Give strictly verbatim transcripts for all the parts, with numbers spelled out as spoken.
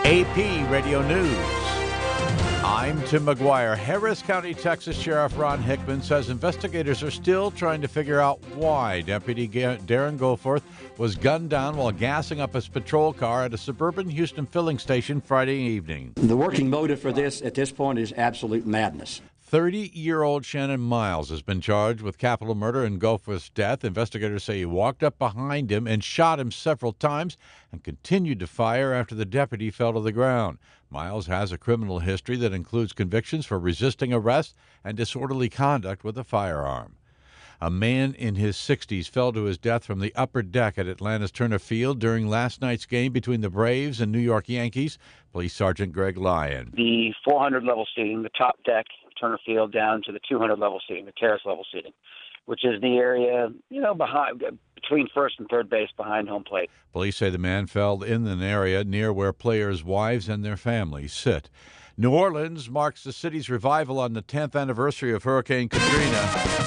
A P Radio News. I'm Tim McGuire. Harris County, Texas Sheriff Ron Hickman says investigators are still trying to figure out why Deputy Darren Goforth was gunned down while gassing up his patrol car at a suburban Houston filling station Friday evening. The working motive for this at this point is absolute madness. thirty-year-old Shannon Miles has been charged with capital murder in Goforth's death. Investigators say he walked up behind him and shot him several times and continued to fire after the deputy fell to the ground. Miles has a criminal history that includes convictions for resisting arrest and disorderly conduct with a firearm. A man in his sixties fell to his death from the upper deck at Atlanta's Turner Field during last night's game between the Braves and New York Yankees. Police Sergeant Greg Lyon. The four hundred level seating, the top deck, Turner Field, down to the two hundred level seating, the terrace level seating, which is the area, you know, behind between first and third base behind home plate. Police say the man fell in an area near where players' wives and their families sit. New Orleans marks the city's revival on the tenth anniversary of Hurricane Katrina.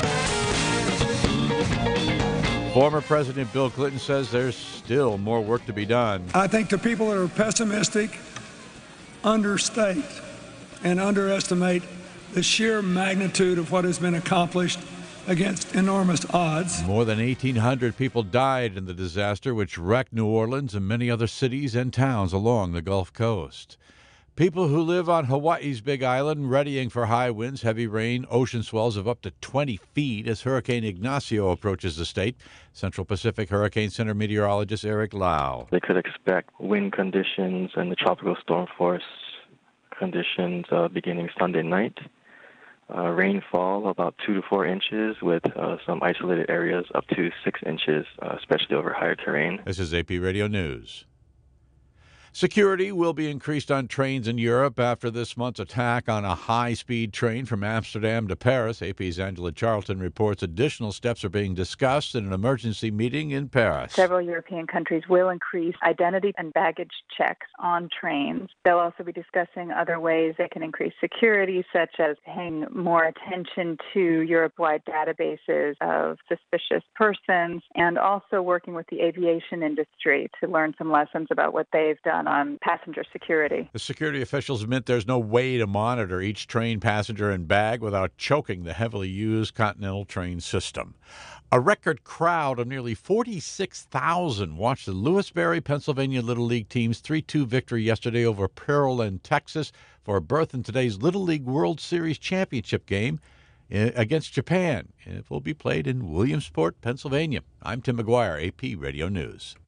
Former President Bill Clinton says there's still more work to be done. I think the people that are pessimistic understate and underestimate the sheer magnitude of what has been accomplished against enormous odds. More than eighteen hundred people died in the disaster, which wrecked New Orleans and many other cities and towns along the Gulf Coast. People who live on Hawaii's Big Island readying for high winds, heavy rain, ocean swells of up to twenty feet as Hurricane Ignacio approaches the state. Central Pacific Hurricane Center meteorologist Eric Lau. They could expect wind conditions and the tropical storm force conditions uh, beginning Sunday night. Uh, rainfall about two to four inches with uh, some isolated areas up to six inches, uh, especially over higher terrain. This is A P Radio News. Security will be increased on trains in Europe after this month's attack on a high-speed train from Amsterdam to Paris. A P's Angela Charlton reports additional steps are being discussed in an emergency meeting in Paris. Several European countries will increase identity and baggage checks on trains. They'll also be discussing other ways they can increase security, such as paying more attention to Europe-wide databases of suspicious persons, and also working with the aviation industry to learn some lessons about what they've done on passenger security. The security officials admit there's no way to monitor each train passenger and bag without choking the heavily used Continental train system. A record crowd of nearly forty-six thousand watched the Lewisberry, Pennsylvania Little League team's three two victory yesterday over Pearland, Texas, for a berth in today's Little League World Series championship game against Japan. It will be played in Williamsport, Pennsylvania. I'm Tim McGuire, A P Radio News.